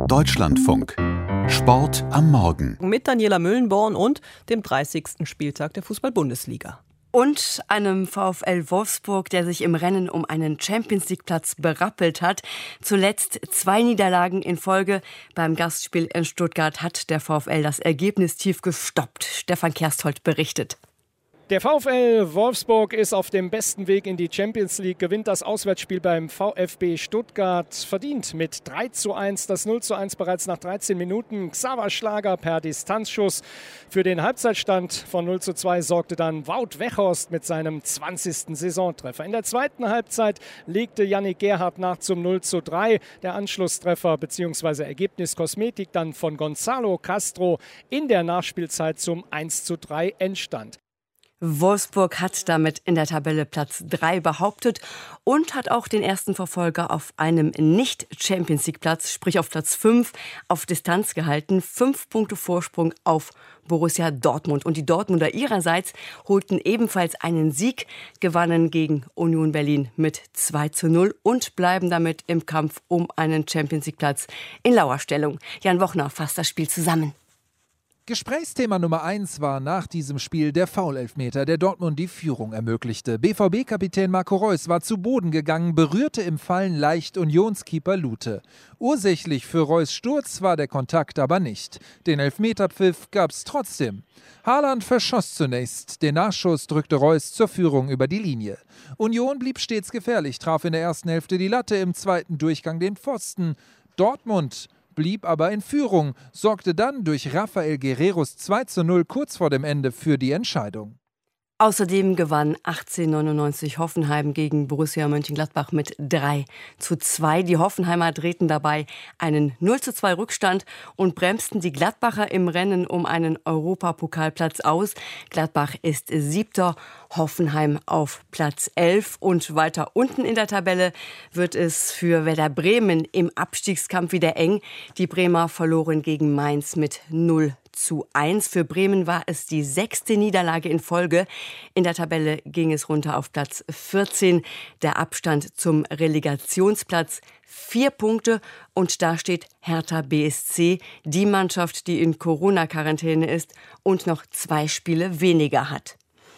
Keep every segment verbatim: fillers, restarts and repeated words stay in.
Deutschlandfunk. Sport am Morgen. Mit Daniela Müllenborn und dem dreißigsten Spieltag der Fußball-Bundesliga. Und einem VfL Wolfsburg, der sich im Rennen um einen Champions-League-Platz berappelt hat. Zuletzt zwei Niederlagen in Folge. Beim Gastspiel in Stuttgart hat der VfL das Ergebnis tief gestoppt. Stefan Kersthold berichtet. Der VfL Wolfsburg ist auf dem besten Weg in die Champions League, gewinnt das Auswärtsspiel beim VfB Stuttgart verdient mit drei zu eins. Das null zu eins bereits nach dreizehn Minuten. Xaver Schlager per Distanzschuss. Für den Halbzeitstand von null zu zwei sorgte dann Wout Weghorst mit seinem zwanzigsten Saisontreffer. In der zweiten Halbzeit legte Yannick Gerhardt nach zum null zu drei. Der Anschlusstreffer bzw. Ergebniskosmetik dann von Gonzalo Castro in der Nachspielzeit zum eins zu drei Endstand. Wolfsburg hat damit in der Tabelle Platz drei behauptet und hat auch den ersten Verfolger auf einem Nicht-Champions-League-Platz, sprich auf Platz fünf, auf Distanz gehalten. Fünf Punkte Vorsprung auf Borussia Dortmund. Und die Dortmunder ihrerseits holten ebenfalls einen Sieg, gewannen gegen Union Berlin mit zwei zu null und bleiben damit im Kampf um einen Champions-League-Platz in Lauerstellung. Jan Wochner fasst das Spiel zusammen. Gesprächsthema Nummer eins war nach diesem Spiel der Foul-Elfmeter, der Dortmund die Führung ermöglichte. B V B-Kapitän Marco Reus war zu Boden gegangen, berührte im Fallen leicht Unionskeeper Lute. Ursächlich für Reus' Sturz war der Kontakt aber nicht. Den Elfmeterpfiff gab's trotzdem. Haaland verschoss zunächst. Den Nachschuss drückte Reus zur Führung über die Linie. Union blieb stets gefährlich, traf in der ersten Hälfte die Latte, im zweiten Durchgang den Pfosten. Dortmund blieb aber in Führung, sorgte dann durch Rafael Guerreros zwei zu null kurz vor dem Ende für die Entscheidung. Außerdem gewann achtzehnhundertneunundneunzig Hoffenheim gegen Borussia Mönchengladbach mit drei zu zwei. Die Hoffenheimer drehten dabei einen null zu zwei Rückstand und bremsten die Gladbacher im Rennen um einen Europapokalplatz aus. Gladbach ist Siebter, Hoffenheim auf Platz elf. Und weiter unten in der Tabelle wird es für Werder Bremen im Abstiegskampf wieder eng. Die Bremer verloren gegen Mainz mit null zu eins. Für Bremen war es die sechste Niederlage in Folge. In der Tabelle ging es runter auf Platz vierzehn. Der Abstand zum Relegationsplatz vier Punkte. Und da steht Hertha B S C, die Mannschaft, die in Corona-Quarantäne ist und noch zwei Spiele weniger hat.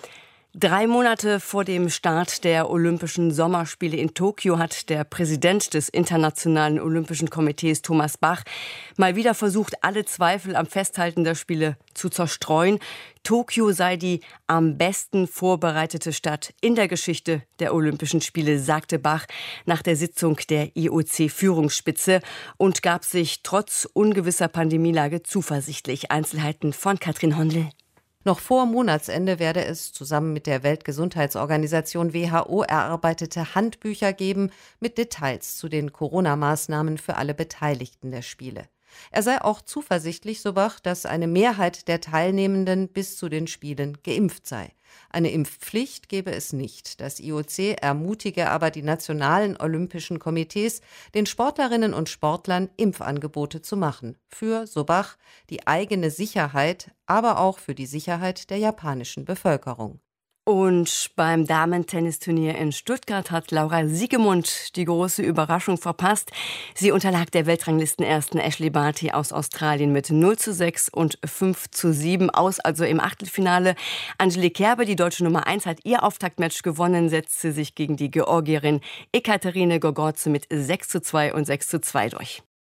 Drei Monate vor dem Start der Olympischen Sommerspiele in Tokio hat der Präsident des Internationalen Olympischen Komitees, Thomas Bach, mal wieder versucht, alle Zweifel am Festhalten der Spiele zu zerstreuen. Tokio sei die am besten vorbereitete Stadt in der Geschichte der Olympischen Spiele, sagte Bach nach der Sitzung der I O C-Führungsspitze und gab sich trotz ungewisser Pandemielage zuversichtlich. Einzelheiten von Katrin Hondel. Noch vor Monatsende werde es zusammen mit der Weltgesundheitsorganisation W H O erarbeitete Handbücher geben mit Details zu den Corona-Maßnahmen für alle Beteiligten der Spiele. Er sei auch zuversichtlich, so Bach, dass eine Mehrheit der Teilnehmenden bis zu den Spielen geimpft sei. Eine Impfpflicht gebe es nicht. Das I O C ermutige aber die nationalen olympischen Komitees, den Sportlerinnen und Sportlern Impfangebote zu machen. Für, so Bach, die eigene Sicherheit, aber auch für die Sicherheit der japanischen Bevölkerung. Und beim Damen-Tennisturnier in Stuttgart hat Laura Siegemund die große Überraschung verpasst. Sie unterlag der Weltranglistenersten Ashley Barty aus Australien mit null zu sechs und fünf zu sieben aus, also im Achtelfinale. Angelique Kerber, die deutsche Nummer eins, hat ihr Auftaktmatch gewonnen, setzte sich gegen die Georgierin Ekaterine Gogorze mit sechs zu zwei und sechs zu zwei durch.